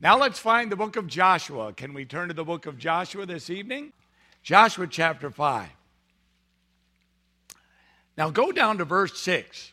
Now let's find the book of Joshua. Can we turn to the book of Joshua this evening? Joshua chapter 5. Now go down to verse 6.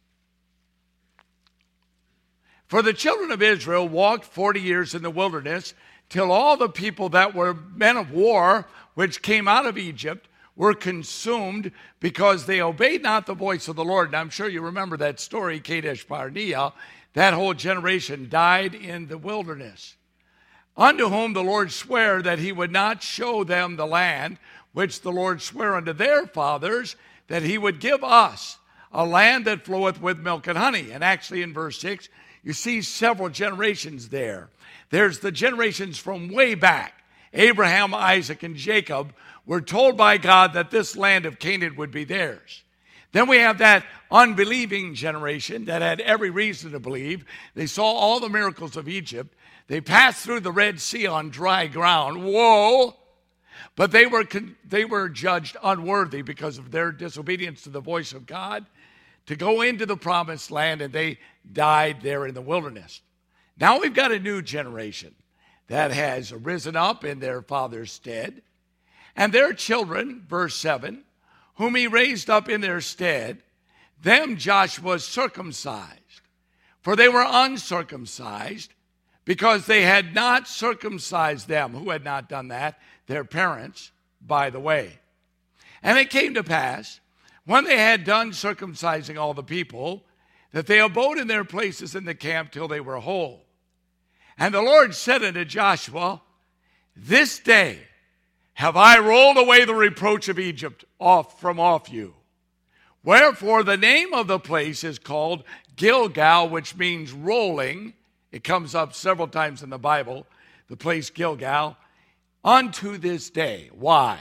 For the children of Israel walked 40 years in the wilderness, till all the people that were men of war, which came out of Egypt, were consumed, because they obeyed not the voice of the Lord. And I'm sure you remember that story, Kadesh Barnea. That whole generation died in the wilderness. Unto whom the Lord sware that he would not show them the land, which the Lord sware unto their fathers, that he would give us a land that floweth with milk and honey. And actually in verse 6, you see several generations there. There's the generations from way back. Abraham, Isaac, and Jacob were told by God that this land of Canaan would be theirs. Then we have that unbelieving generation that had every reason to believe. They saw all the miracles of Egypt. They passed through the Red Sea on dry ground. Whoa! But they were judged unworthy because of their disobedience to the voice of God to go into the promised land, and they died there in the wilderness. Now we've got a new generation that has risen up in their father's stead, and their children, verse 7, whom he raised up in their stead, them Joshua circumcised. For they were uncircumcised, because they had not circumcised them. Who had not done that? Their parents, by the way. And it came to pass, when they had done circumcising all the people, that they abode in their places in the camp till they were whole. And the Lord said unto Joshua, this day have I rolled away the reproach of Egypt from off you. Wherefore the name of the place is called Gilgal, which means rolling. It comes up several times in the Bible, the place Gilgal, unto this day. Why?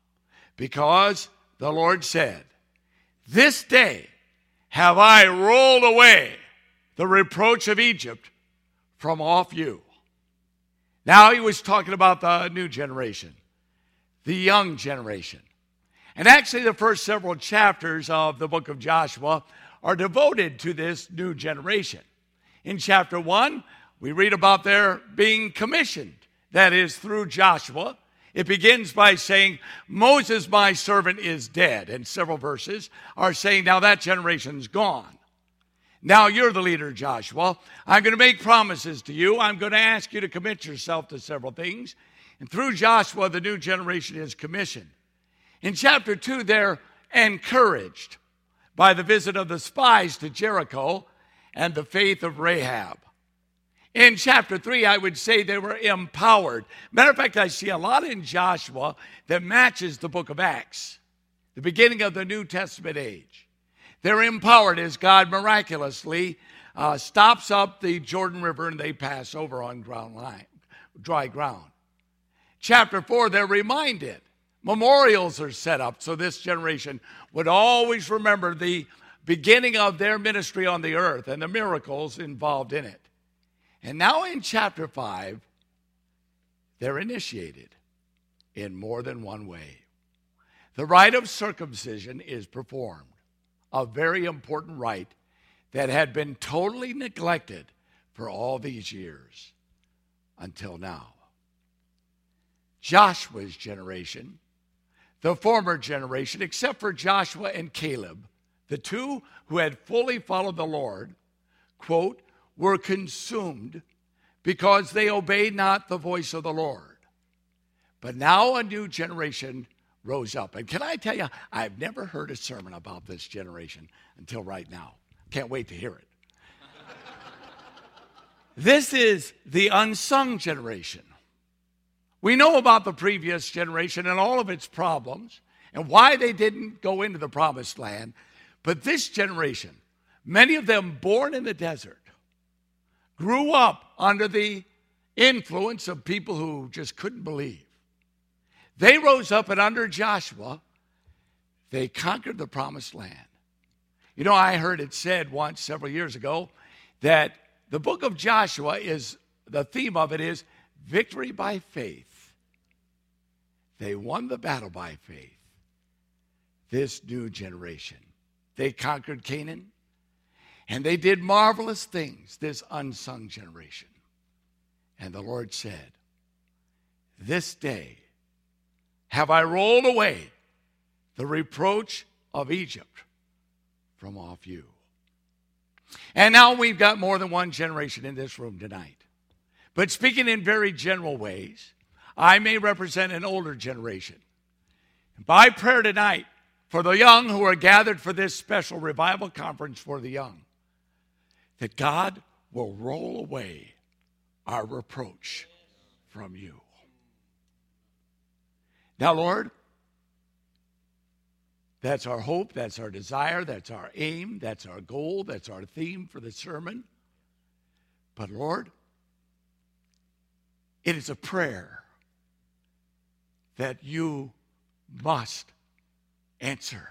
Because the Lord said, this day have I rolled away the reproach of Egypt from off you. Now he was talking about the new generation, the young generation. And actually the first several chapters of the book of Joshua are devoted to this new generation. In chapter 1, we read about their being commissioned. That is, through Joshua. It begins by saying, Moses, my servant, is dead. And several verses are saying, now that generation's gone. Now you're the leader, Joshua. I'm going to make promises to you. I'm going to ask you to commit yourself to several things. And through Joshua, the new generation is commissioned. In chapter 2, they're encouraged by the visit of the spies to Jericho and the faith of Rahab. In chapter 3, I would say they were empowered. Matter of fact, I see a lot in Joshua that matches the book of Acts, the beginning of the New Testament age. They're empowered as God miraculously stops up the Jordan River and they pass over on dry ground. Chapter 4, they're reminded. Memorials are set up so this generation would always remember the beginning of their ministry on the earth and the miracles involved in it. And now in chapter 5, they're initiated in more than one way. The rite of circumcision is performed, a very important rite that had been totally neglected for all these years until now. Joshua's generation, the former generation, except for Joshua and Caleb, the two who had fully followed the Lord, quote, were consumed because they obeyed not the voice of the Lord. But now a new generation rose up. And can I tell you, I've never heard a sermon about this generation until right now. Can't wait to hear it. This is the unsung generation. We know about the previous generation and all of its problems and why they didn't go into the promised land. But this generation, many of them born in the desert, grew up under the influence of people who just couldn't believe. They rose up, and under Joshua, they conquered the promised land. You know, I heard it said once several years ago that the book of Joshua the theme of it is victory by faith. They won the battle by faith. This new generation. They conquered Canaan. And they did marvelous things, this unsung generation. And the Lord said, this day have I rolled away the reproach of Egypt from off you. And now we've got more than one generation in this room tonight. But speaking in very general ways, I may represent an older generation. By prayer tonight, for the young who are gathered for this special revival conference for the young, that God will roll away our reproach from you. Now, Lord, that's our hope, that's our desire, that's our aim, that's our goal, that's our theme for the sermon. But Lord, it is a prayer that you must answer.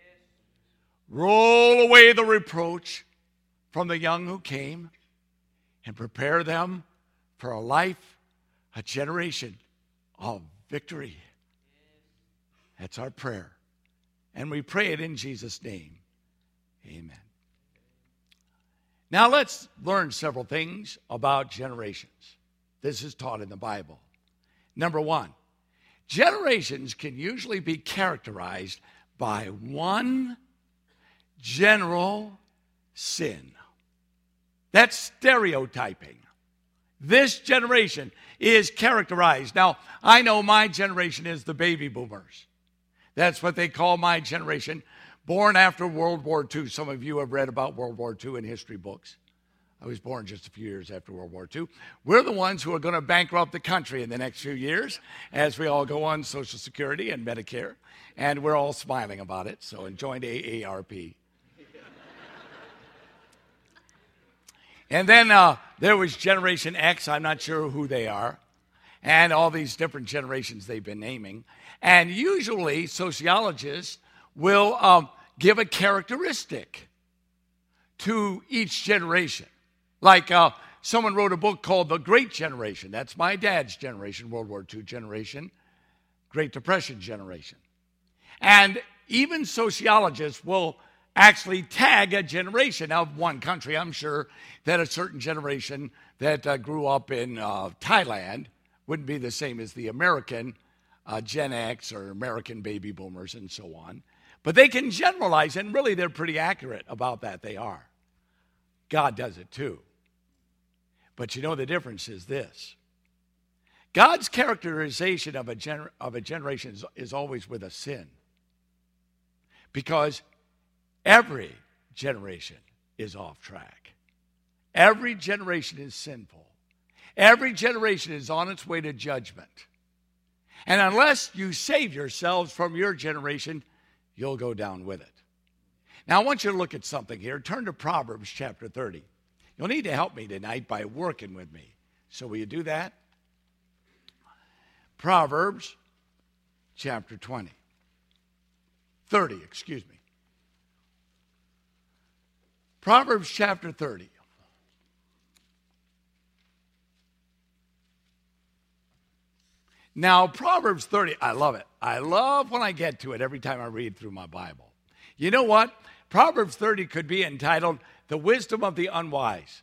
Roll away the reproach from the young who came and prepare them for a life, a generation of victory. That's our prayer. And we pray it in Jesus' name. Amen. Now let's learn several things about generations. This is taught in the Bible. Number one, generations can usually be characterized by one general sin. That's stereotyping. This generation is characterized. Now, I know my generation is the baby boomers. That's what they call my generation, born after World War II. Some of you have read about World War II in history books. I was born just a few years after World War II. We're the ones who are going to bankrupt the country in the next few years as we all go on Social Security and Medicare. And we're all smiling about it, so join AARP. And then there was Generation X. I'm not sure who they are. And all these different generations they've been naming. And usually sociologists will give a characteristic to each generation. Like someone wrote a book called The Great Generation. That's my dad's generation, World War II generation, Great Depression generation. And even sociologists will actually tag a generation. Now, one country, I'm sure that a certain generation that grew up in Thailand wouldn't be the same as the American Gen X or American baby boomers and so on. But they can generalize, and really they're pretty accurate about that. They are. God does it too. But you know the difference is this. God's characterization of a generation is always with a sin. Because every generation is off track. Every generation is sinful. Every generation is on its way to judgment. And unless you save yourselves from your generation, you'll go down with it. Now, I want you to look at something here. Turn to Proverbs chapter 30. You'll need to help me tonight by working with me. So will you do that? Proverbs chapter 30, excuse me. Proverbs chapter 30. Now, Proverbs 30, I love it. I love when I get to it every time I read through my Bible. You know what? Proverbs 30 could be entitled, The Wisdom of the Unwise.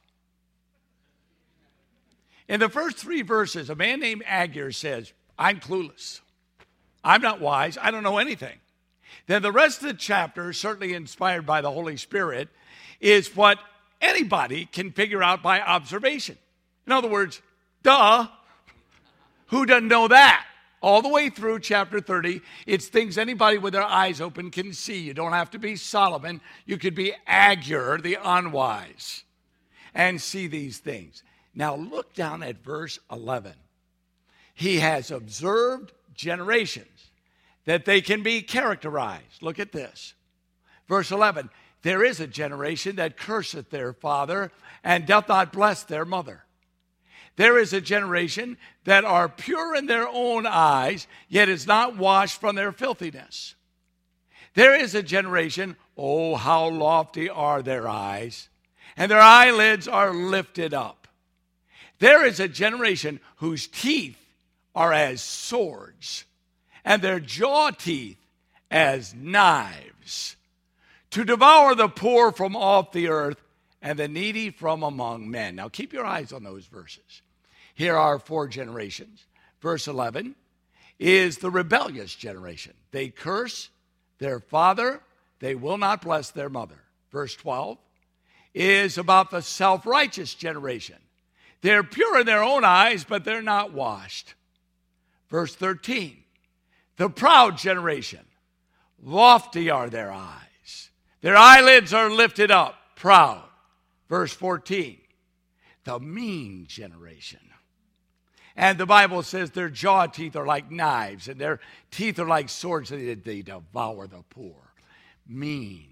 In the first 3 verses, a man named Agur says, I'm clueless. I'm not wise. I don't know anything. Then the rest of the chapter, certainly inspired by the Holy Spirit, is what anybody can figure out by observation. In other words, duh. Who doesn't know that? All the way through chapter 30, it's things anybody with their eyes open can see. You don't have to be Solomon. You could be Agur, the unwise, and see these things. Now look down at verse 11. He has observed generations that they can be characterized. Look at this. Verse 11, there is a generation that curseth their father and doth not bless their mother. There is a generation that are pure in their own eyes, yet is not washed from their filthiness. There is a generation, oh, how lofty are their eyes, and their eyelids are lifted up. There is a generation whose teeth are as swords, and their jaw teeth as knives, to devour the poor from off the earth and the needy from among men. Now keep your eyes on those verses. Here are 4 generations. Verse 11 is the rebellious generation. They curse their father, they will not bless their mother. Verse 12 is about the self-righteous generation. They're pure in their own eyes, but they're not washed. Verse 13, the proud generation. Lofty are their eyes. Their eyelids are lifted up, proud. Verse 14, the mean generation. And the Bible says their jaw teeth are like knives, and their teeth are like swords, and they devour the poor. Mean.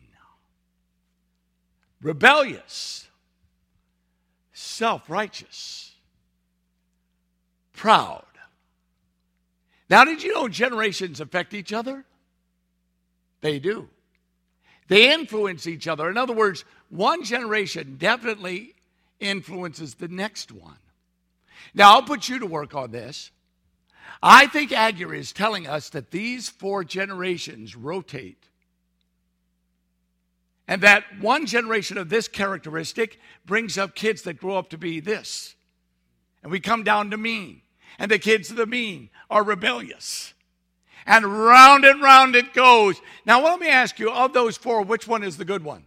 Rebellious. Self-righteous. Proud. Now, did you know generations affect each other? They do. They influence each other. In other words, one generation definitely influences the next one. Now, I'll put you to work on this. I think Agur is telling us that these 4 generations rotate. And that one generation of this characteristic brings up kids that grow up to be this. And we come down to mean. And the kids of the mean are rebellious. And round it goes. Now, let me ask you, of those 4, which one is the good one?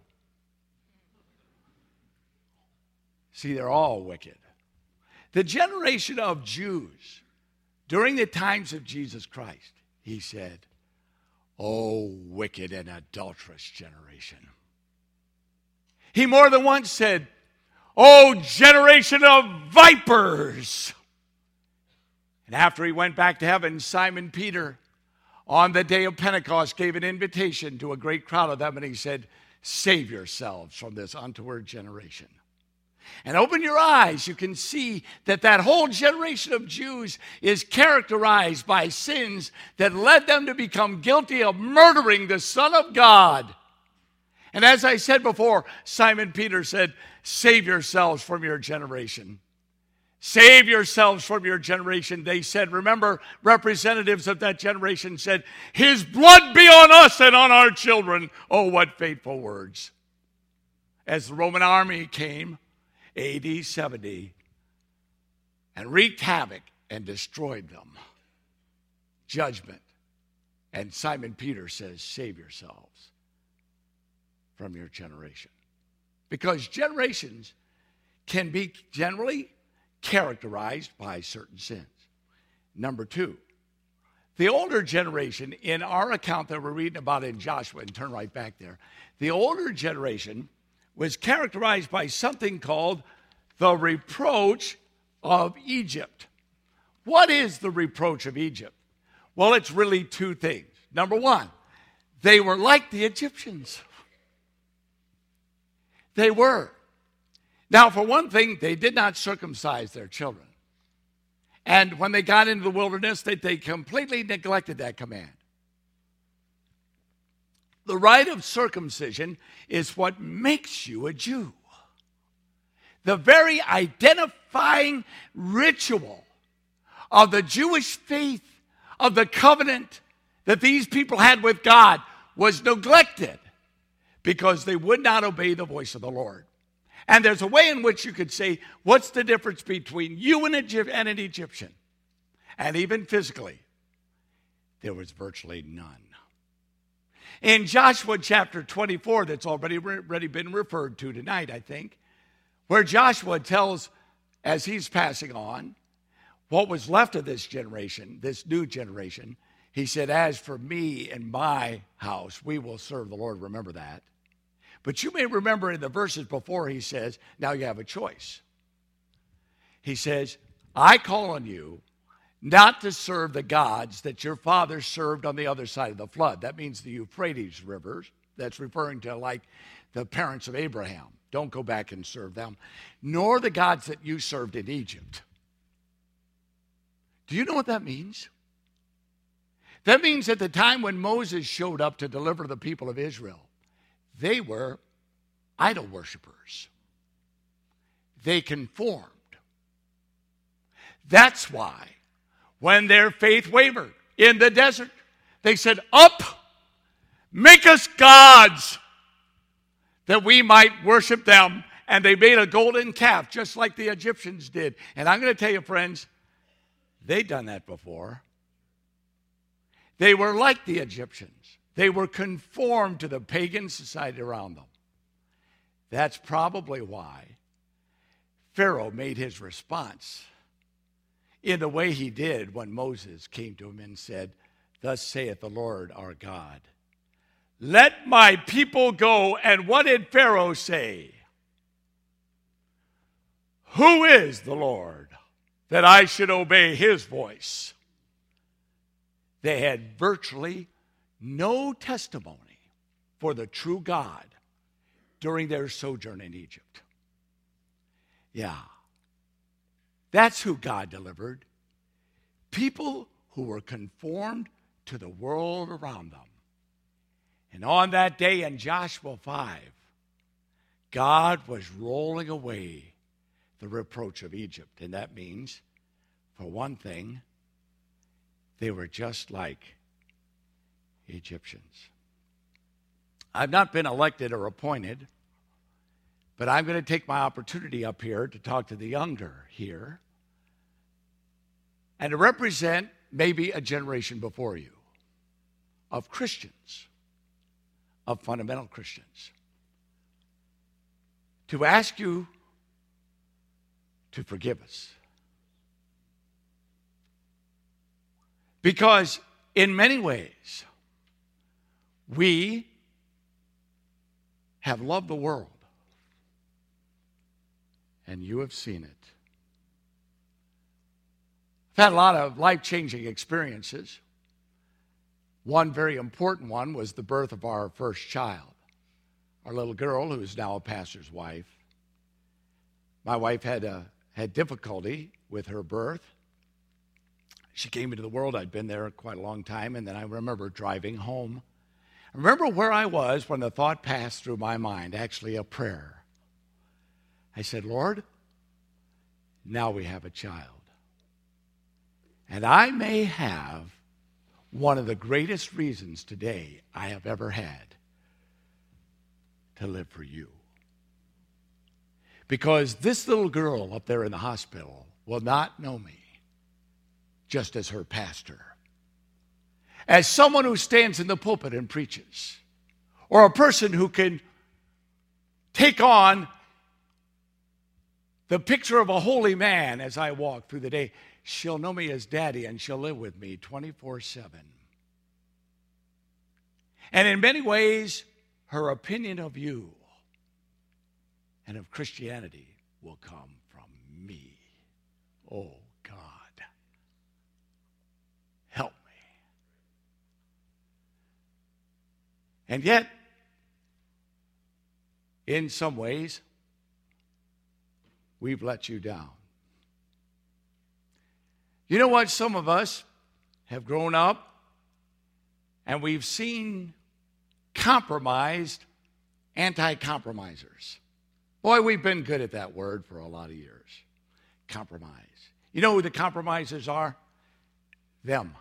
See, they're all wicked. The generation of Jews during the times of Jesus Christ, he said, "Oh, wicked and adulterous generation." He more than once said, "Oh, generation of vipers." And after he went back to heaven, Simon Peter, on the day of Pentecost, gave an invitation to a great crowd of them, and he said, "Save yourselves from this untoward generation." And open your eyes, you can see that whole generation of Jews is characterized by sins that led them to become guilty of murdering the Son of God. And as I said before, Simon Peter said, "Save yourselves from your generation." Save yourselves from your generation, they said. Remember, representatives of that generation said, "His blood be on us and on our children." Oh, what fateful words. As the Roman army came, AD 70, and wreaked havoc and destroyed them. Judgment. And Simon Peter says, "Save yourselves from your generation." Because generations can be generally characterized by certain sins. Number 2, the older generation, in our account that we're reading about in Joshua, and turn right back there, the older generation was characterized by something called the reproach of Egypt. What is the reproach of Egypt? Well, it's really 2 things. Number 1, they were like the Egyptians. They were. Now, for one thing, they did not circumcise their children. And when they got into the wilderness, they completely neglected that command. The rite of circumcision is what makes you a Jew. The very identifying ritual of the Jewish faith, of the covenant that these people had with God, was neglected because they would not obey the voice of the Lord. And there's a way in which you could say, what's the difference between you and an Egyptian? And even physically, there was virtually none. In Joshua chapter 24, that's already been referred to tonight, I think, where Joshua tells, as he's passing on, what was left of this generation, this new generation, he said, "As for me and my house, we will serve the Lord." Remember that. But you may remember in the verses before, he says, now you have a choice. He says, "I call on you not to serve the gods that your fathers served on the other side of the flood." That means the Euphrates rivers. That's referring to like the parents of Abraham. Don't go back and serve them. "Nor the gods that you served in Egypt." Do you know what that means? That means at the time when Moses showed up to deliver the people of Israel, they were idol worshipers. They conformed. That's why when their faith wavered in the desert, they said, "Up, make us gods that we might worship them And they made a golden calf just like the Egyptians did. And I'm going to tell you, friends, they'd done that before. They were like the Egyptians. They were conformed to the pagan society around them. That's probably why Pharaoh made his response in the way he did when Moses came to him and said, "Thus saith the Lord our God, let my people go." And what did Pharaoh say? "Who is the Lord that I should obey his voice?" They had virtually no testimony for the true God during their sojourn in Egypt. Yeah, that's who God delivered. People who were conformed to the world around them. And on that day in Joshua 5, God was rolling away the reproach of Egypt. And that means, for one thing, they were just like Egyptians. I've not been elected or appointed, but I'm going to take my opportunity up here to talk to the younger here and to represent maybe a generation before you of Christians, of fundamental Christians, to ask you to forgive us. Because in many ways, we have loved the world, and you have seen it. I've had a lot of life-changing experiences. One very important one was the birth of our first child, our little girl, who is now a pastor's wife. My wife had difficulty with her birth. She came into the world. I'd been there quite a long time, and then I remember driving home. I remember where I was when the thought passed through my mind, actually a prayer. I said, "Lord, now we have a child. And I may have one of the greatest reasons today I have ever had to live for you. Because this little girl up there in the hospital will not know me just as her pastor, as someone who stands in the pulpit and preaches, or a person who can take on the picture of a holy man as I walk through the day. She'll know me as Daddy, and she'll live with me 24/7. And in many ways, her opinion of you and of Christianity will come from me. Oh, God, help me. And yet, in some ways, we've let you down. You know what? Some of us have grown up and we've seen compromised anti-compromisers. Boy, we've been good at that word for a lot of years. Compromise. You know who the compromisers are? Them.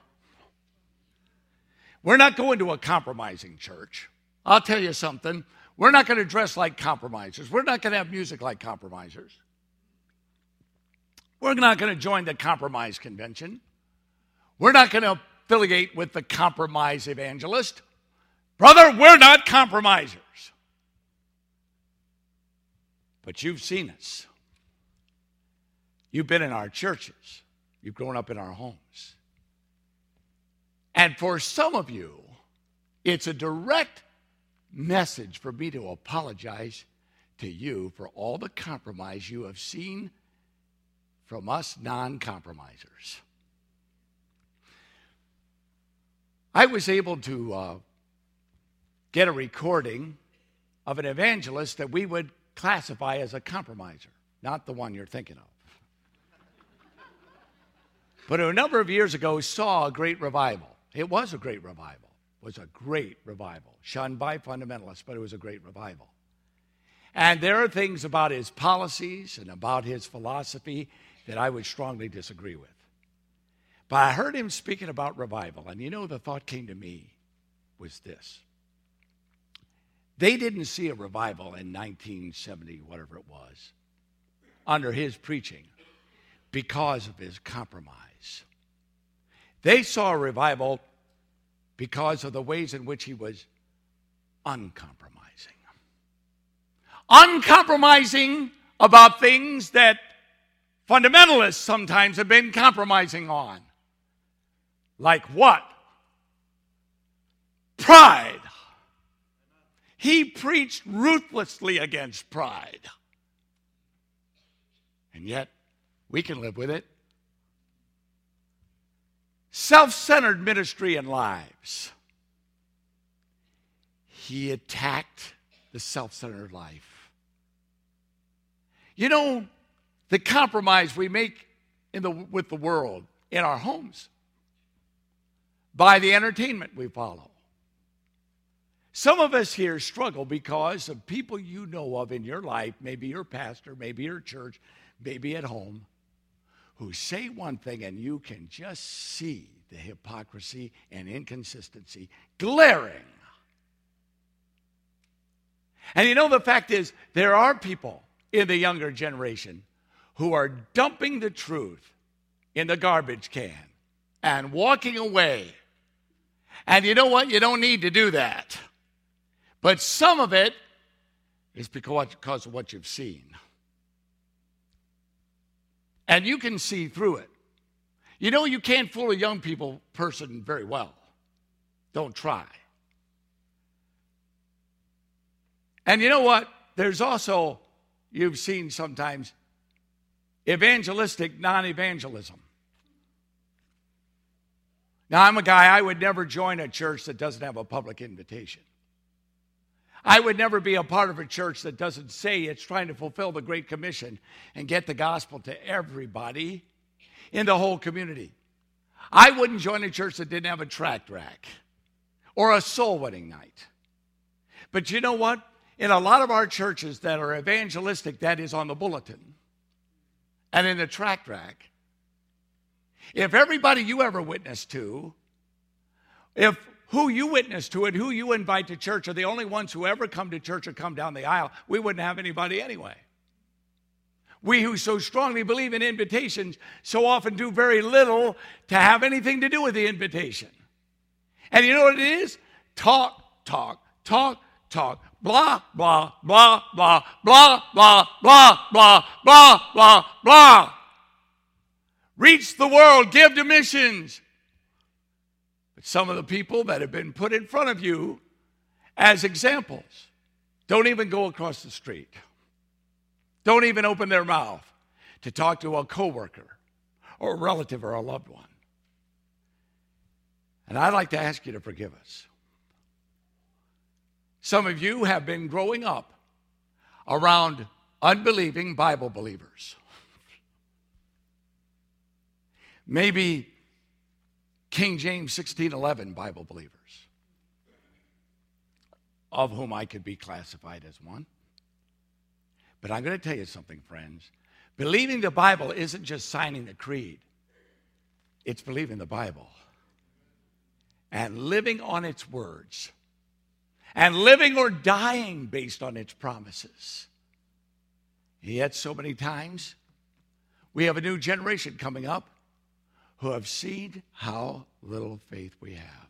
We're not going to a compromising church. I'll tell you something. We're not going to dress like compromisers. We're not going to have music like compromisers. We're not going to join the compromise convention. We're not going to affiliate with the compromise evangelist. Brother, we're not compromisers. But you've seen us. You've been in our churches. You've grown up in our homes. And for some of you, it's a direct message for me to apologize to you for all the compromise you have seen from us non-compromisers. I was able to get a recording of an evangelist that we would classify as a compromiser, not the one you're thinking of. But a number of years ago, saw a great revival. It was a great revival. It was a great revival, shunned by fundamentalists, but it was a great revival. And there are things about his policies and about his philosophy that I would strongly disagree with. But I heard him speaking about revival, and you know, the thought came to me was this. They didn't see a revival in 1970, whatever it was, under his preaching because of his compromise. They saw a revival because of the ways in which he was uncompromising. Uncompromising about things that fundamentalists sometimes have been compromising on. Like what? Pride. He preached ruthlessly against pride. And yet, we can live with it. Self-centered ministry and lives. He attacked the self-centered life. You know, the compromise we make with the world in our homes by the entertainment we follow. Some of us here struggle because of people you know of in your life, maybe your pastor, maybe your church, maybe at home, who say one thing and you can just see the hypocrisy and inconsistency glaring. And you know, the fact is, there are people in the younger generation who are dumping the truth in the garbage can and walking away. And you know what? You don't need to do that. But some of it is because of what you've seen. And you can see through it. You know, you can't fool a young person very well. Don't try. And you know what? There's also, you've seen sometimes, evangelistic non-evangelism. Now, I'm a guy, I would never join a church that doesn't have a public invitation. I would never be a part of a church that doesn't say it's trying to fulfill the Great Commission and get the gospel to everybody in the whole community. I wouldn't join a church that didn't have a tract rack or a soul winning night. But you know what? In a lot of our churches that are evangelistic, that is on the bulletin and in the tract rack. If everybody you ever witnessed to, if who you witness to and who you invite to church are the only ones who ever come to church or come down the aisle, we wouldn't have anybody anyway. We who so strongly believe in invitations so often do very little to have anything to do with the invitation. And you know what it is? Talk, talk, talk, talk. Blah, blah, blah, blah, blah, blah, blah, blah, blah, blah, blah. Reach the world, give to missions. But some of the people that have been put in front of you as examples don't even go across the street. Don't even open their mouth to talk to a coworker or a relative or a loved one. And I'd like to ask you to forgive us. Some of you have been growing up around unbelieving Bible believers. Maybe King James 16:11 Bible believers, of whom I could be classified as one. But I'm going to tell you something, friends. Believing the Bible isn't just signing the creed. It's believing the Bible and living on its words and living or dying based on its promises. Yet so many times we have a new generation coming up who have seen how little faith we have.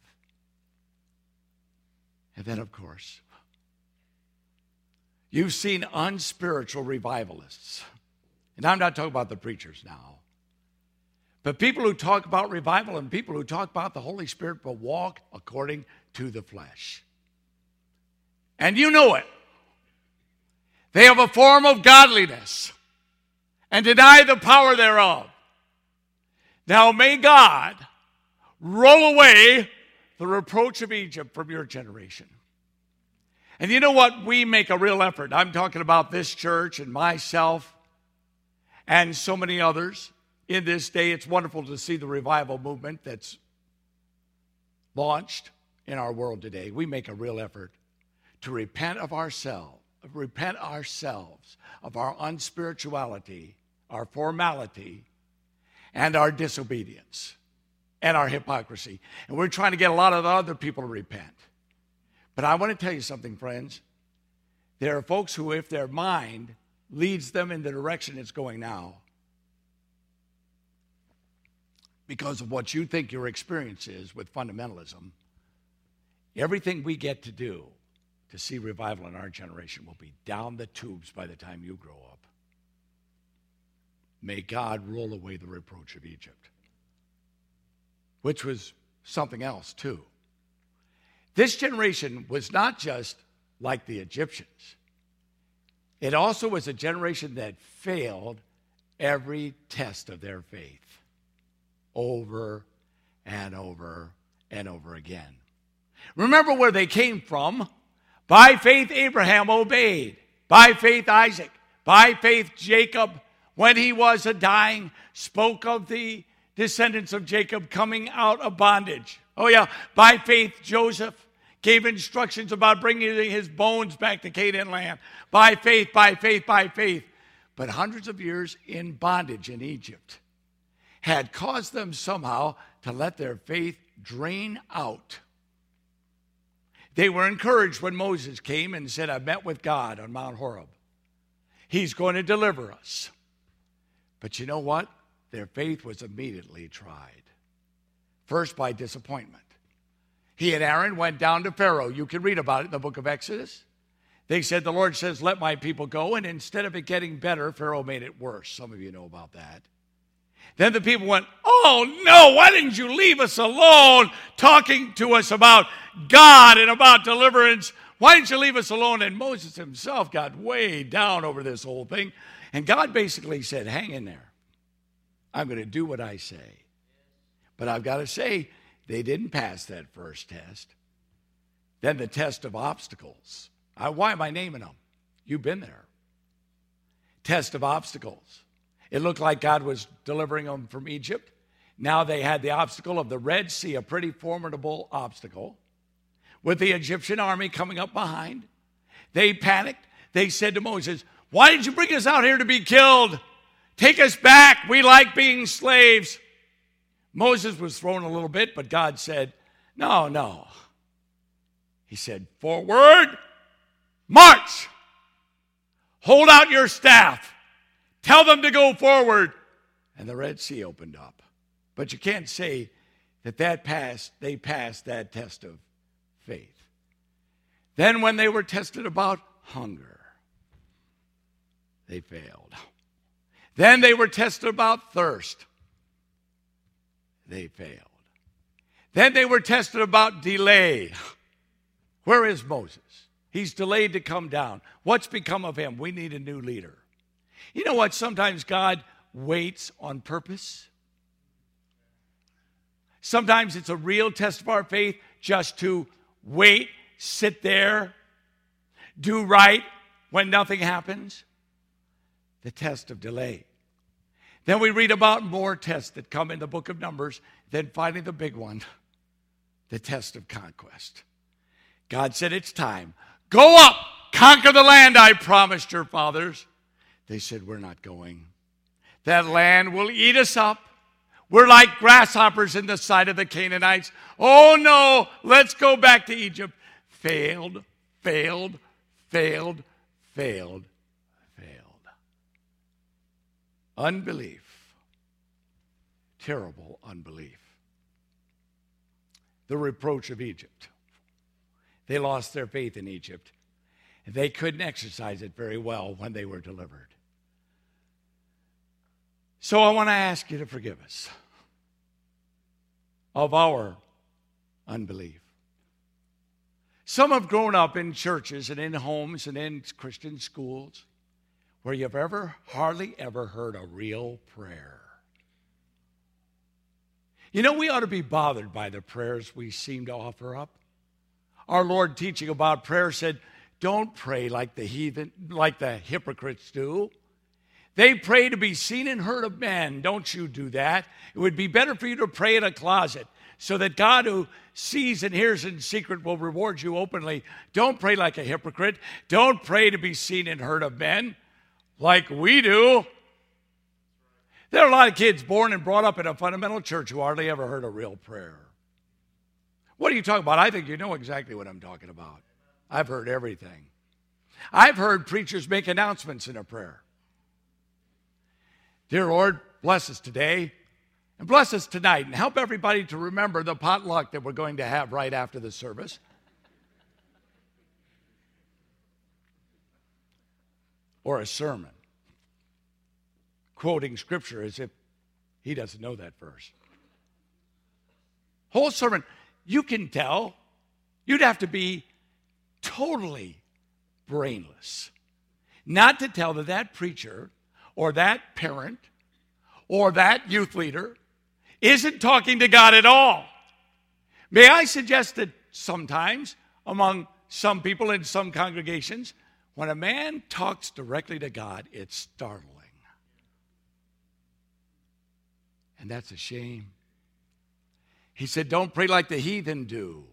And then, of course, you've seen unspiritual revivalists. And I'm not talking about the preachers now. But people who talk about revival and people who talk about the Holy Spirit but walk according to the flesh. And you know it. They have a form of godliness and deny the power thereof. Now may God roll away the reproach of Egypt from your generation. And you know what? We make a real effort. I'm talking about this church and myself and so many others in this day. It's wonderful to see the revival movement that's launched in our world today. We make a real effort to repent ourselves of our unspirituality, our formality, and our disobedience, and our hypocrisy. And we're trying to get a lot of the other people to repent. But I want to tell you something, friends. There are folks who, if their mind leads them in the direction it's going now, because of what you think your experience is with fundamentalism, everything we get to do to see revival in our generation will be down the tubes by the time you grow up. May God roll away the reproach of Egypt, which was something else too. This generation was not just like the Egyptians. It also was a generation that failed every test of their faith over and over and over again. Remember where they came from. By faith, Abraham obeyed. By faith, Isaac. By faith, Jacob, when he was a dying, spoke of the descendants of Jacob coming out of bondage. Oh yeah, by faith, Joseph gave instructions about bringing his bones back to Canaan land. By faith, by faith, by faith. But hundreds of years in bondage in Egypt had caused them somehow to let their faith drain out. They were encouraged when Moses came and said, I met with God on Mount Horeb. He's going to deliver us. But you know what? Their faith was immediately tried. First, by disappointment. He and Aaron went down to Pharaoh. You can read about it in the book of Exodus. They said, the Lord says, let my people go. And instead of it getting better, Pharaoh made it worse. Some of you know about that. Then the people went, oh no, why didn't you leave us alone talking to us about God and about deliverance? Why didn't you leave us alone? And Moses himself got way down over this whole thing. And God basically said, hang in there. I'm going to do what I say. But I've got to say, they didn't pass that first test. Then the test of obstacles. Why am I naming them? You've been there. Test of obstacles. It looked like God was delivering them from Egypt. Now they had the obstacle of the Red Sea, a pretty formidable obstacle, with the Egyptian army coming up behind. They panicked. They said to Moses, why did you bring us out here to be killed? Take us back. We like being slaves. Moses was thrown a little bit, but God said, no. He said, forward, march. Hold out your staff. Tell them to go forward. And the Red Sea opened up. But you can't say that they passed that test of faith. Then when they were tested about hunger, they failed. Then they were tested about thirst. They failed. Then they were tested about delay. Where is Moses? He's delayed to come down. What's become of him? We need a new leader. You know what? Sometimes God waits on purpose. Sometimes it's a real test of our faith just to wait, sit there, do right when nothing happens. The test of delay. Then we read about more tests that come in the book of Numbers. Then finally the big one, the test of conquest. God said, it's time. Go up, conquer the land I promised your fathers. They said, we're not going. That land will eat us up. We're like grasshoppers in the sight of the Canaanites. Oh no, let's go back to Egypt. Failed. Unbelief. Terrible unbelief. The reproach of Egypt. They lost their faith in Egypt. They couldn't exercise it very well when they were delivered. So I want to ask you to forgive us of our unbelief. Some have grown up in churches and in homes and in Christian schools where you've hardly ever heard a real prayer. You know, we ought to be bothered by the prayers we seem to offer up. Our Lord, teaching about prayer, said, don't pray like the heathen, like the hypocrites do. They pray to be seen and heard of men. Don't you do that. It would be better for you to pray in a closet so that God, who sees and hears in secret, will reward you openly. Don't pray like a hypocrite. Don't pray to be seen and heard of men like we do. There are a lot of kids born and brought up in a fundamental church who hardly ever heard a real prayer. What are you talking about? I think you know exactly what I'm talking about. I've heard everything. I've heard preachers make announcements in a prayer. Dear Lord, bless us today and bless us tonight and help everybody to remember the potluck that we're going to have right after the service. Or a sermon, quoting scripture as if he doesn't know that verse. Whole sermon, you can tell you'd have to be totally brainless not to tell that that preacher or that parent or that youth leader isn't talking to God at all. May I suggest that sometimes among some people in some congregations, when a man talks directly to God, it's startling. And that's a shame. He said, don't pray like the heathen do.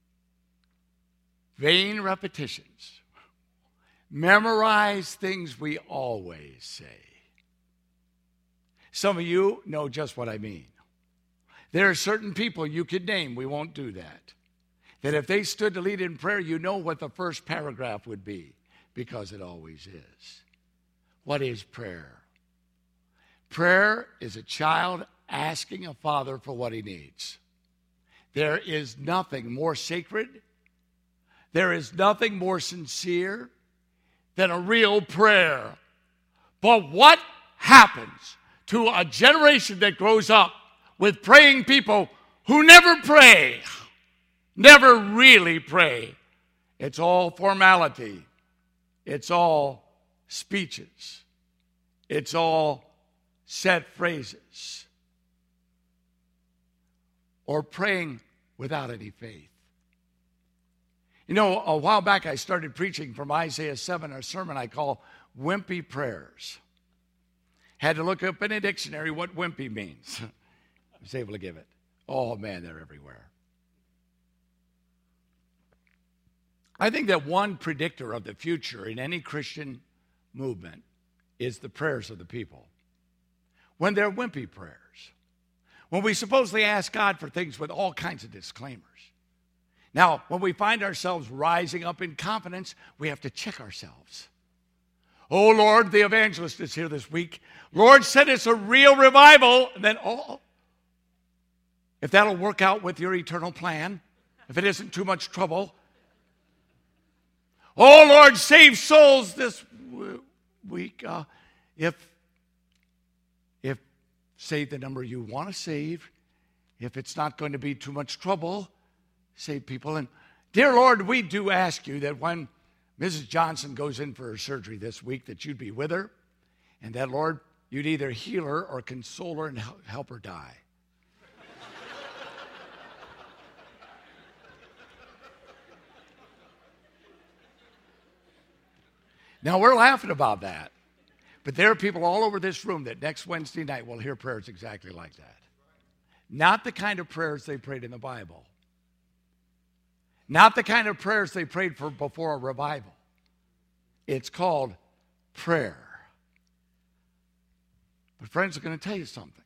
Vain repetitions. Memorize things we always say. Some of you know just what I mean. There are certain people you could name, we won't do that if they stood to lead in prayer, you know what the first paragraph would be, because it always is. What is prayer? Prayer is a child asking a father for what he needs. There is nothing more sacred, there is nothing more sincere than a real prayer. But what happens to a generation that grows up with praying people who never pray, never really pray? It's all formality. It's all speeches. It's all set phrases. Or praying without any faith. You know, a while back I started preaching from Isaiah 7, a sermon I call Wimpy Prayers. Had to look up in a dictionary what wimpy means. I was able to give it. Oh man, they're everywhere. I think that one predictor of the future in any Christian movement is the prayers of the people. When they're wimpy prayers. When we supposedly ask God for things with all kinds of disclaimers. Now, when we find ourselves rising up in confidence, we have to check ourselves. Oh, Lord, the evangelist is here this week. Lord, send us a real revival. And then, if that'll work out with your eternal plan, if it isn't too much trouble. Oh, Lord, save souls this week. If save the number you want to save, if it's not going to be too much trouble, save people. And dear Lord, we do ask you that when Mrs. Johnson goes in for her surgery this week, that you'd be with her, and that, Lord, you'd either heal her or console her and help her die. Now, we're laughing about that. But there are people all over this room that next Wednesday night will hear prayers exactly like that. Not the kind of prayers they prayed in the Bible. Not the kind of prayers they prayed for before a revival. It's called prayer. But friends, I'm going to tell you something.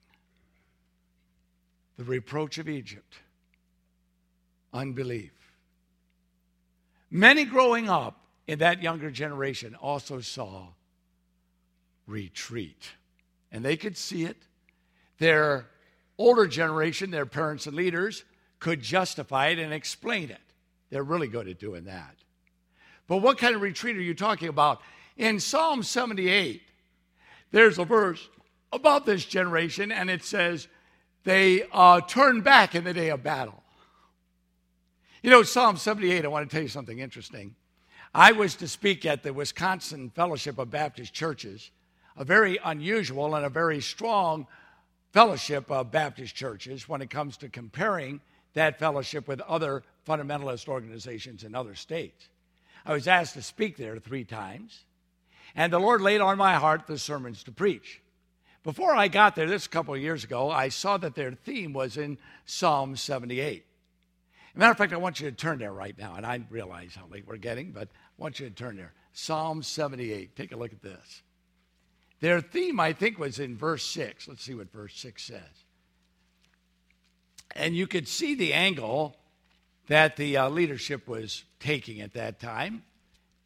The reproach of Egypt. Unbelief. Many growing up in that younger generation also saw retreat. And they could see it. Their older generation, their parents and leaders, could justify it and explain it. They're really good at doing that. But what kind of retreat are you talking about? In Psalm 78, there's a verse about this generation, and it says, they turn back in the day of battle. You know, Psalm 78, I want to tell you something interesting. I was to speak at the Wisconsin Fellowship of Baptist Churches, a very unusual and a very strong fellowship of Baptist churches when it comes to comparing that fellowship with other fundamentalist organizations in other states. I was asked to speak there 3 times, and the Lord laid on my heart the sermons to preach. Before I got there, this a couple of years ago, I saw that their theme was in Psalm 78. As a matter of fact, I want you to turn there right now, and I realize how late we're getting, but I want you to turn there. Psalm 78. Take a look at this. Their theme, I think, was in verse 6. Let's see what verse 6 says. And you could see the angle that the leadership was taking at that time.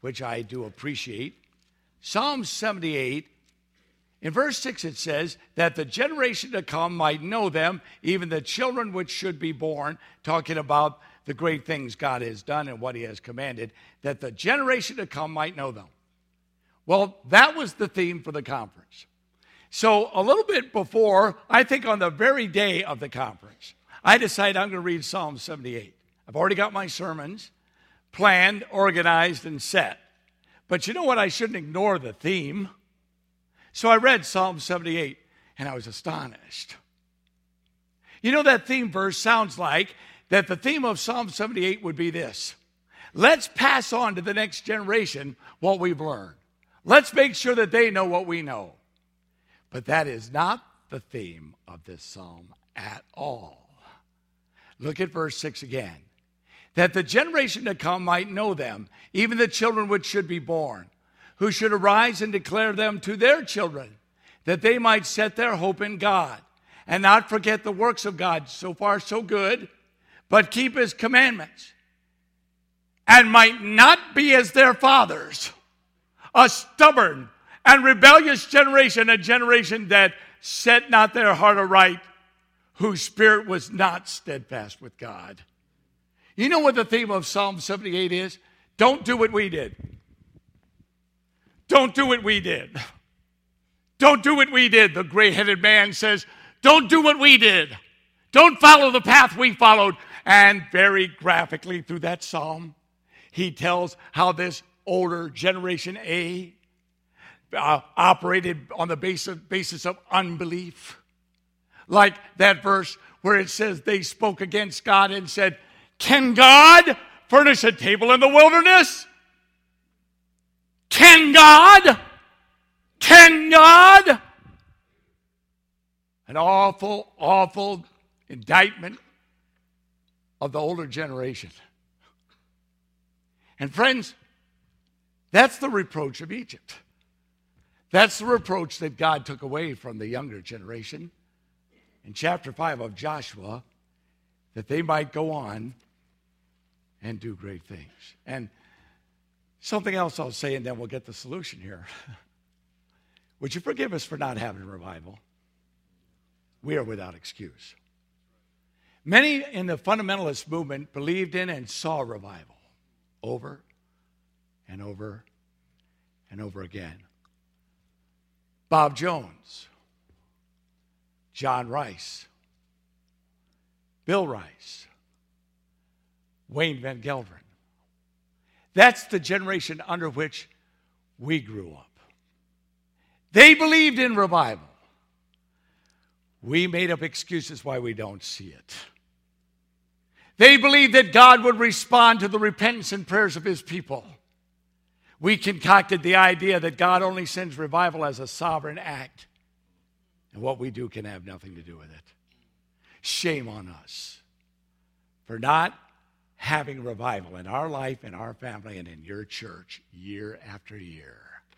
which I do appreciate. Psalm 78, in verse 6 it says, that the generation to come might know them, even the children which should be born, talking about the great things God has done and what he has commanded, that the generation to come might know them. Well, that was the theme for the conference. So a little bit before, I think on the very day of the conference, I decided I'm going to read Psalm 78. I've already got my sermons planned, organized, and set. But you know what? I shouldn't ignore the theme. So I read Psalm 78, and I was astonished. You know, that theme verse sounds like that the theme of Psalm 78 would be this: let's pass on to the next generation what we've learned. Let's make sure that they know what we know. But that is not the theme of this psalm at all. Look at verse 6 again. That the generation to come might know them, even the children which should be born, who should arise and declare them to their children, that they might set their hope in God, and not forget the works of God. So far, so good. But keep his commandments, and might not be as their fathers, a stubborn and rebellious generation, a generation that set not their heart aright, whose spirit was not steadfast with God. You know what the theme of Psalm 78 is? Don't do what we did. Don't do what we did. Don't do what we did. The gray-headed man says, don't do what we did. Don't follow the path we followed. And very graphically through that psalm, he tells how this older generation A operated on the basis of unbelief. Like that verse where it says they spoke against God and said, can God furnish a table in the wilderness? Can God? Can God? An awful, awful indictment of the older generation. And friends, that's the reproach of Egypt. That's the reproach that God took away from the younger generation in chapter 5 of Joshua, that they might go on and do great things. And something else I'll say, and then we'll get the solution here. Would you forgive us for not having revival? We are without excuse. Many in the fundamentalist movement believed in and saw revival over and over and over again. Bob Jones, John Rice, Bill Rice, Wayne Van Gelderen. That's the generation under which we grew up. They believed in revival. We made up excuses why we don't see it. They believed that God would respond to the repentance and prayers of his people. We concocted the idea that God only sends revival as a sovereign act, and what we do can have nothing to do with it. Shame on us for not having revival in our life, in our family, and in your church year after year.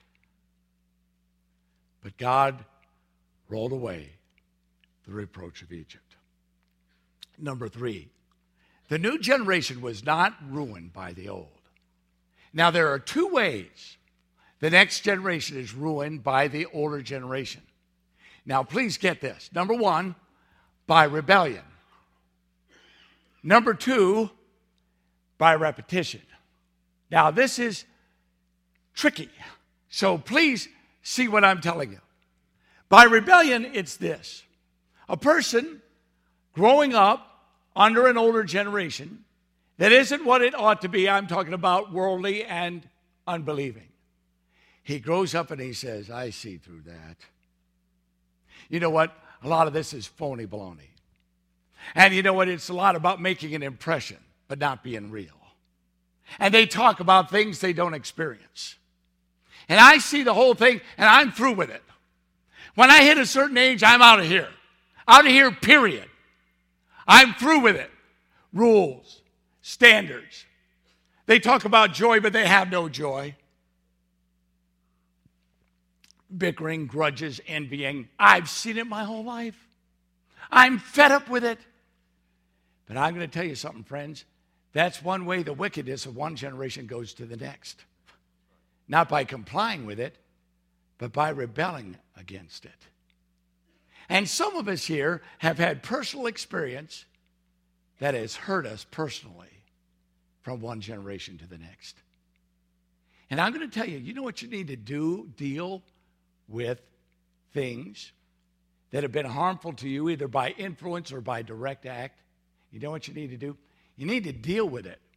But God rolled away the reproach of Egypt. Number 3, the new generation was not ruined by the old. Now, there are 2 ways the next generation is ruined by the older generation. Now, please get this. Number 1, by rebellion. Number 2, by repetition. Now, this is tricky, so please see what I'm telling you. By rebellion, it's this. A person growing up under an older generation that isn't what it ought to be. I'm talking about worldly and unbelieving. He grows up and he says, I see through that. You know what? A lot of this is phony baloney. And you know what? It's a lot about making an impression, but not being real. And they talk about things they don't experience. And I see the whole thing, and I'm through with it. When I hit a certain age, I'm out of here. Out of here, period. I'm through with it. Rules, standards. They talk about joy, but they have no joy. Bickering, grudges, envying. I've seen it my whole life. I'm fed up with it. But I'm going to tell you something, friends. That's one way the wickedness of one generation goes to the next. not by complying with it, but by rebelling against it. And some of us here have had personal experience that has hurt us personally from one generation to the next. And I'm going to tell you, you know what you need to do? Deal with things that have been harmful to you, either by influence or by direct act. You know what you need to do? You need to deal with it.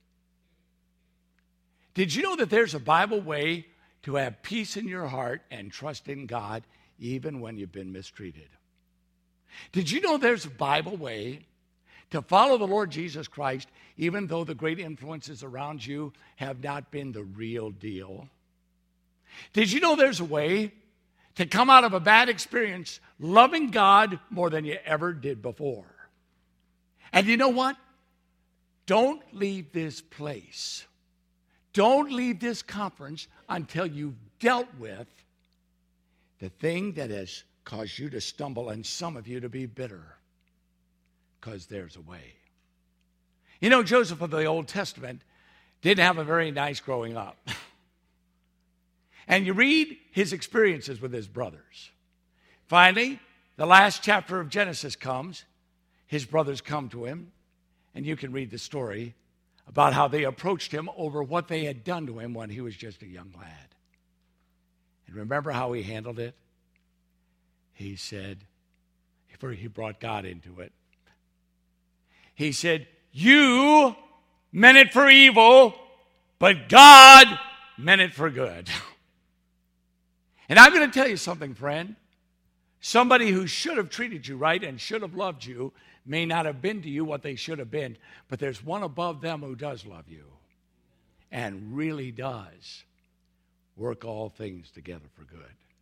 Did you know that there's a Bible way to have peace in your heart and trust in God even when you've been mistreated? Did you know there's a Bible way to follow the Lord Jesus Christ even though the great influences around you have not been the real deal? Did you know there's a way to come out of a bad experience loving God more than you ever did before? And you know what? Don't leave this place. Don't leave this conference until you've dealt with the thing that has caused you to stumble and some of you to be bitter, because there's a way. You know, Joseph of the Old Testament didn't have a very nice growing up. And you read his experiences with his brothers. Finally, the last chapter of Genesis comes. His brothers come to him, and you can read the story about how they approached him over what they had done to him when he was just a young lad. And remember how he handled it? He said, he brought God into it. He said, you meant it for evil, but God meant it for good. And I'm going to tell you something, friend. Somebody who should have treated you right and should have loved you may not have been to you what they should have been, but there's one above them who does love you and really does work all things together for good.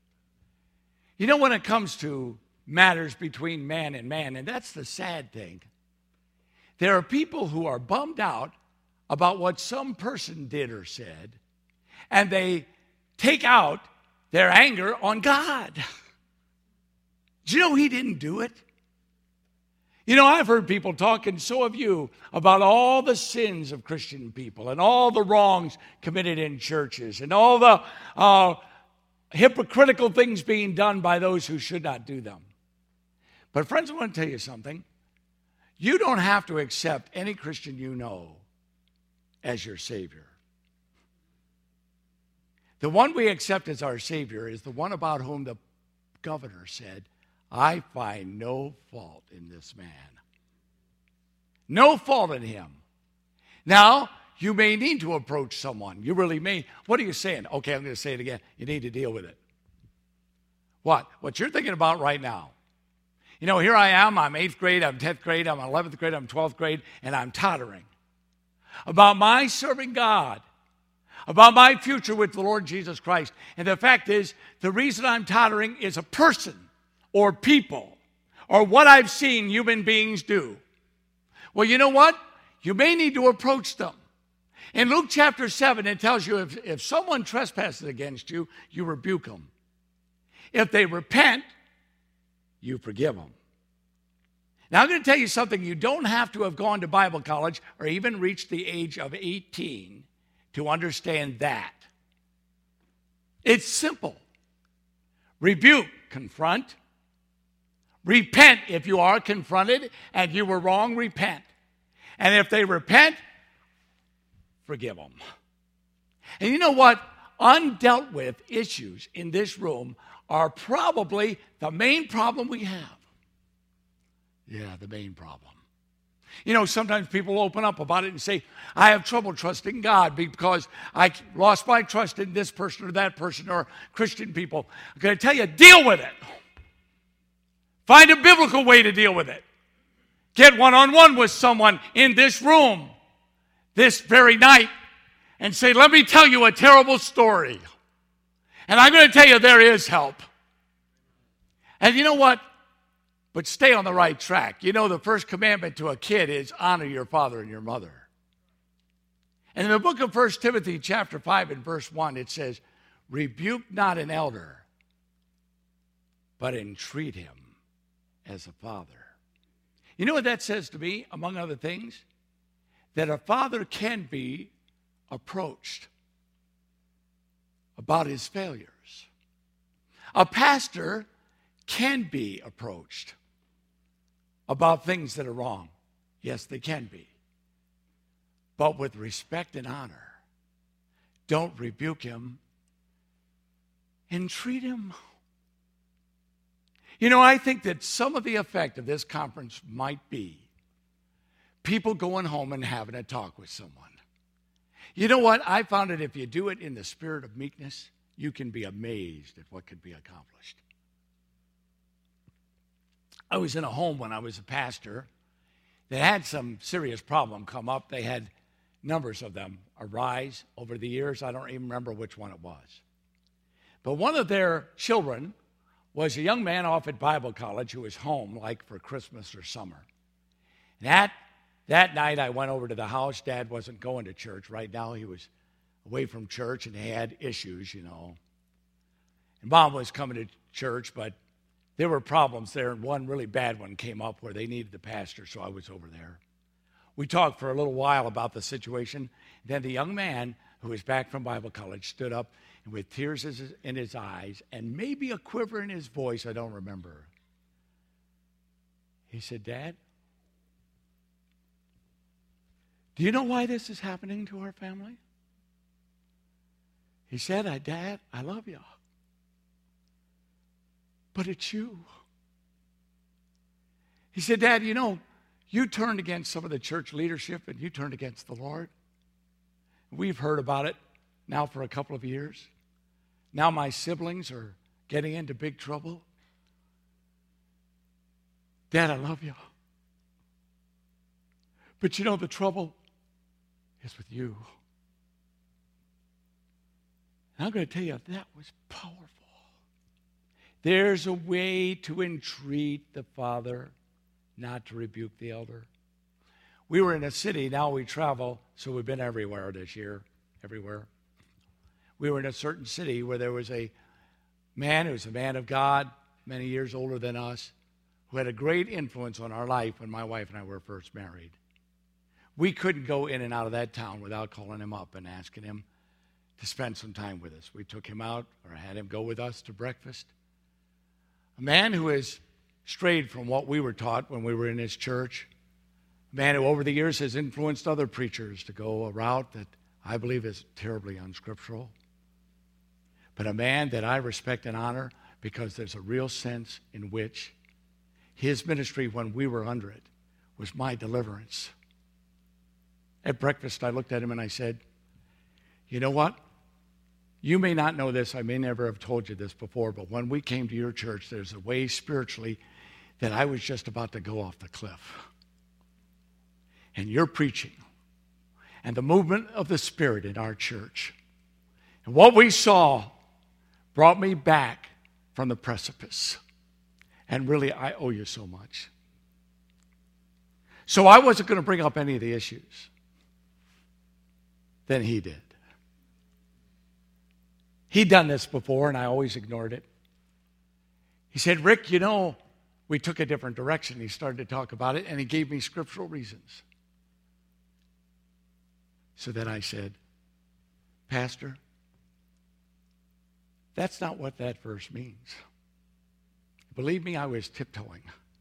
You know, when it comes to matters between man and man, and that's the sad thing, there are people who are bummed out about what some person did or said, and they take out their anger on God. Do you know he didn't do it? You know, I've heard people talk, and so have you, about all the sins of Christian people and all the wrongs committed in churches and all the hypocritical things being done by those who should not do them. But friends, I want to tell you something. You don't have to accept any Christian you know as your Savior. The one we accept as our Savior is the one about whom the governor said, I find no fault in this man. No fault in him. Now, you may need to approach someone. You really may. What are you saying? Okay, I'm going to say it again. You need to deal with it. What? What you're thinking about right now. You know, here I am. I'm 8th grade. I'm 10th grade. I'm 11th grade. I'm 12th grade. And I'm tottering about my serving God, about my future with the Lord Jesus Christ. And the fact is, the reason I'm tottering is a person or people or what I've seen human beings do. Well, you know what? You may need to approach them. In Luke chapter 7, it tells you if someone trespasses against you, you rebuke them. If they repent, you forgive them. Now, I'm going to tell you something. You don't have to have gone to Bible college or even reached the age of 18 to understand that. It's simple. Rebuke, confront. Repent if you are confronted and you were wrong, repent. And if they repent, forgive them. And you know what? Undealt with issues in this room are probably the main problem we have. Yeah, the main problem. You know, sometimes people open up about it and say, I have trouble trusting God because I lost my trust in this person or that person or Christian people. I'm going to tell you, deal with it. Find a biblical way to deal with it. Get one-on-one with someone in this room this very night and say, let me tell you a terrible story. And I'm going to tell you there is help. And you know what? But stay on the right track. You know, the first commandment to a kid is honor your father and your mother. And in the book of 1 Timothy chapter 5 and verse 1, it says, rebuke not an elder, but entreat him as a father. You know what that says to me, among other things? That a father can be approached. about his failures. A pastor can be approached about things that are wrong. Yes, they can be. But with respect and honor. Don't rebuke him. Entreat him. You know, I think that some of the effect of this conference might be people going home and having a talk with someone. You know what? I found that if you do it in the spirit of meekness, you can be amazed at what could be accomplished. I was in a home when I was a pastor that had some serious problem come up. They had numbers of them arise over the years. I don't even remember which one it was. But one of their children was a young man off at Bible college who was home like for Christmas or summer. That night I went over to the house. Dad wasn't going to church. Right now he was away from church and he had issues, you know. And Mom was coming to church, but there were problems there, and one really bad one came up where they needed the pastor, so I was over there. We talked for a little while about the situation. Then the young man who was back from Bible college stood up and with tears in his eyes and maybe a quiver in his voice, I don't remember. He said, "Dad, do you know why this is happening to our family?" He said, "Dad, I love you. But it's you." He said, "Dad, you know, you turned against some of the church leadership and you turned against the Lord. We've heard about it now for a couple of years. Now my siblings are getting into big trouble. Dad, I love you. But you know, the trouble is with you." And I'm going to tell you, that was powerful. There's a way to entreat the father, not to rebuke the elder. We were in a city, now we travel, so we've been everywhere this year, everywhere. We were in a certain city where there was a man who was a man of God, many years older than us, who had a great influence on our life when my wife and I were first married. We couldn't go in and out of that town without calling him up and asking him to spend some time with us. We took him out or had him go with us to breakfast. A man who has strayed from what we were taught when we were in his church. A man who over the years has influenced other preachers to go a route that I believe is terribly unscriptural. But a man that I respect and honor because there's a real sense in which his ministry when we were under it was my deliverance. At breakfast, I looked at him and I said, "You know what? You may not know this, I may never have told you this before, but when we came to your church, there's a way spiritually that I was just about to go off the cliff. And your preaching and the movement of the Spirit in our church and what we saw brought me back from the precipice. And really, I owe you so much." So I wasn't going to bring up any of the issues. Then he did. He'd done this before, and I always ignored it. He said, "Rick, you know, we took a different direction." He started to talk about it, and he gave me scriptural reasons. So then I said, "Pastor, that's not what that verse means." Believe me, I was tiptoeing.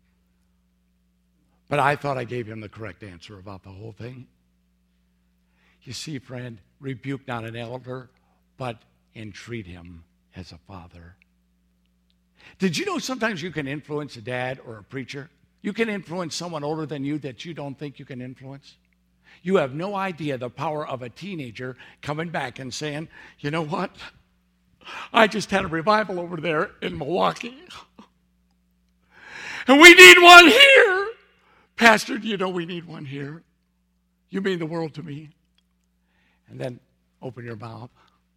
But I thought I gave him the correct answer about the whole thing. You see, friend, rebuke not an elder, but entreat him as a father. Did you know sometimes you can influence a dad or a preacher? You can influence someone older than you that you don't think you can influence. You have no idea the power of a teenager coming back and saying, "You know what? I just had a revival over there in Milwaukee. And we need one here. Pastor, do you know we need one here? You mean the world to me." And then open your mouth.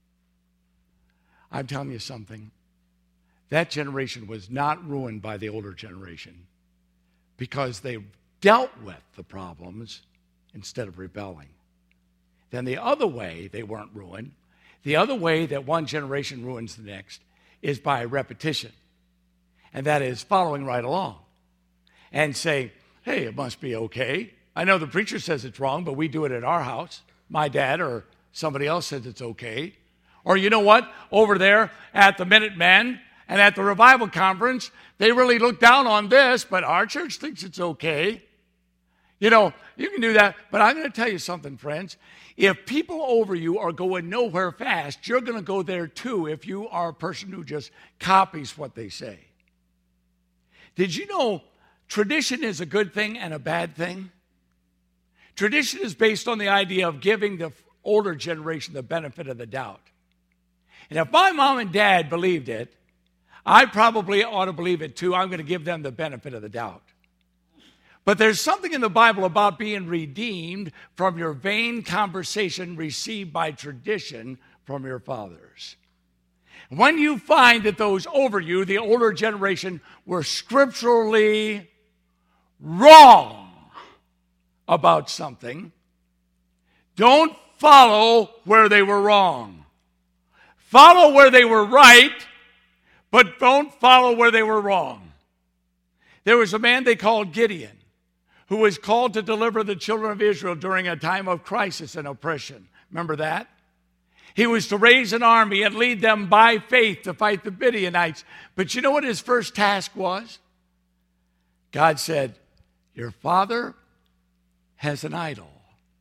I'm telling you something. That generation was not ruined by the older generation because they dealt with the problems instead of rebelling. Then the other way they weren't ruined, the other way that one generation ruins the next is by repetition. And that is following right along and say, "Hey, it must be okay. I know the preacher says it's wrong, but we do it at our house. My dad or somebody else says it's okay. Or you know what? Over there at the Minutemen and at the Revival Conference, they really look down on this, but our church thinks it's okay. You know, you can do that. But I'm going to tell you something, friends. If people over you are going nowhere fast, you're going to go there too if you are a person who just copies what they say. Did you know tradition is a good thing and a bad thing? Tradition is based on the idea of giving the older generation the benefit of the doubt. And if my mom and dad believed it, I probably ought to believe it too. I'm going to give them the benefit of the doubt. But there's something in the Bible about being redeemed from your vain conversation received by tradition from your fathers. When you find that those over you, the older generation, were scripturally wrong about something, don't follow where they were wrong. Follow where they were right, but don't follow where they were wrong. There was a man they called Gideon, who was called to deliver the children of Israel during a time of crisis and oppression. Remember that? He was to raise an army and lead them by faith to fight the Midianites. But you know what his first task was? God said, your father has an idol.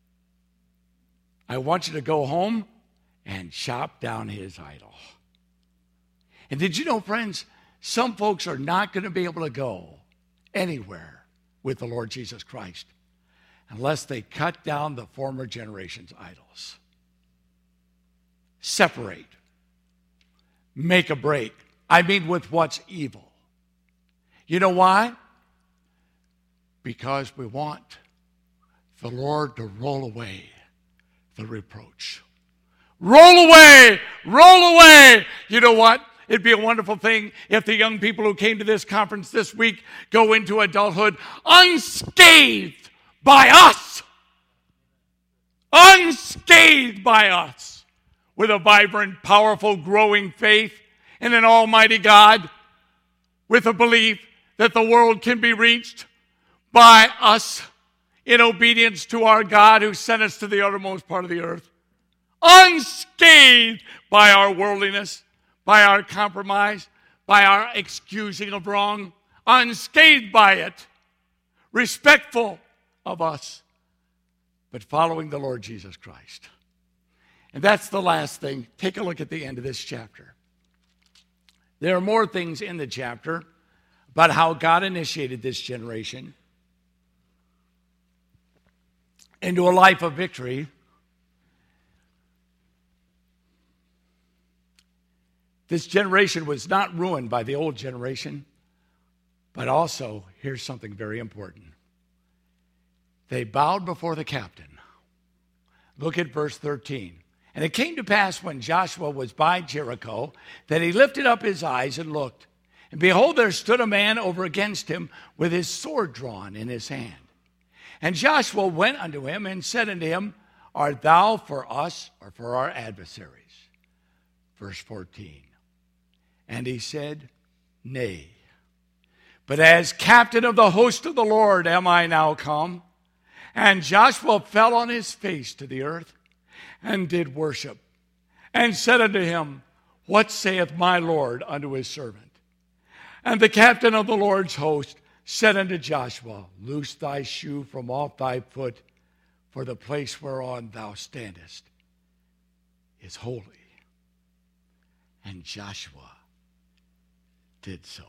I want you to go home and chop down his idol. And did you know, friends, some folks are not going to be able to go anywhere with the Lord Jesus Christ unless they cut down the former generation's idols. Separate. Make a break. I mean with what's evil. You know why? Because we want the Lord to roll away the reproach. Roll away! Roll away! You know what? It'd be a wonderful thing if the young people who came to this conference this week go into adulthood unscathed by us. Unscathed by us. With a vibrant, powerful, growing faith in an almighty God. With a belief that the world can be reached by us in obedience to our God who sent us to the uttermost part of the earth. Unscathed by our worldliness, by our compromise, by our excusing of wrong, unscathed by it, respectful of us, but following the Lord Jesus Christ. And that's the last thing. Take a look at the end of this chapter. There are more things in the chapter about how God initiated this generation into a life of victory. This generation was not ruined by the old generation, but also, here's something very important. They bowed before the captain. Look at verse 13. And it came to pass when Joshua was by Jericho that he lifted up his eyes and looked. And behold, there stood a man over against him with his sword drawn in his hand. And Joshua went unto him and said unto him, art thou for us or for our adversaries? Verse 14. And he said, nay, but as captain of the host of the Lord am I now come. And Joshua fell on his face to the earth and did worship, and said unto him, what saith my Lord unto his servant? And the captain of the Lord's host said unto Joshua, loose thy shoe from off thy foot, for the place whereon thou standest is holy. And Joshua did so.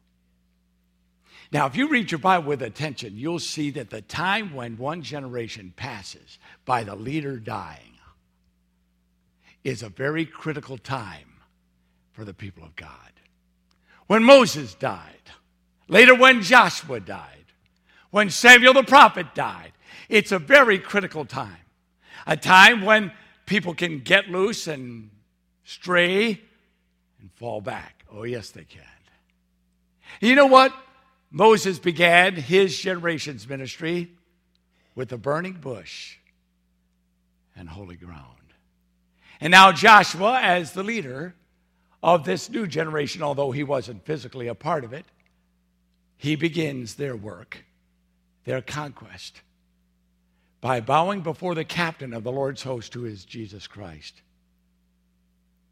Now, if you read your Bible with attention, you'll see that the time when one generation passes by the leader dying is a very critical time for the people of God. When Moses died, later when Joshua died, when Samuel the prophet died, it's a very critical time. A time when people can get loose and stray and fall back. Oh, yes, they can. You know what? Moses began his generation's ministry with a burning bush and holy ground. And now Joshua, as the leader of this new generation, although he wasn't physically a part of it, he begins their work, their conquest, by bowing before the captain of the Lord's host, who is Jesus Christ.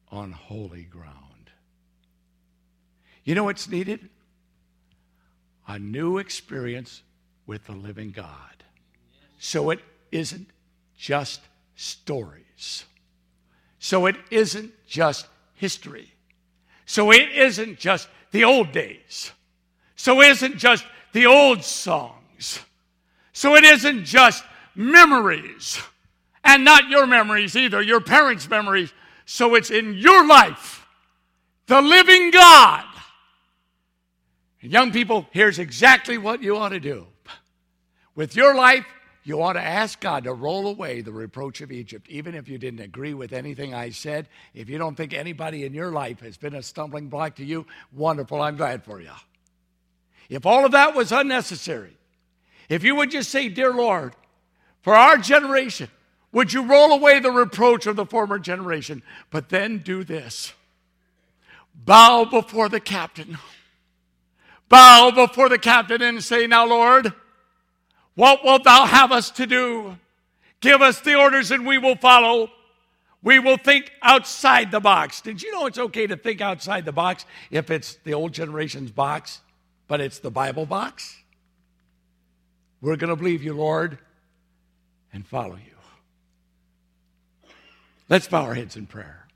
on holy ground. You know what's needed? A new experience with the living God. So it isn't just stories. So it isn't just history. So it isn't just the old days. So it isn't just the old songs. So it isn't just memories. And not your memories either, your parents' memories. So it's in your life, the living God. And young people, here's exactly what you ought to do. With your life, you ought to ask God to roll away the reproach of Egypt, even if you didn't agree with anything I said. If you don't think anybody in your life has been a stumbling block to you, wonderful, I'm glad for you. If all of that was unnecessary, if you would just say, dear Lord, for our generation, would you roll away the reproach of the former generation? But then do this. Bow before the captain. Bow before the captain and say, now, Lord, what wilt thou have us to do? Give us the orders and we will follow. We will think outside the box. Did you know it's okay to think outside the box if it's the old generation's box, but it's the Bible box? We're going to believe you, Lord, and follow you. Let's bow our heads in prayer.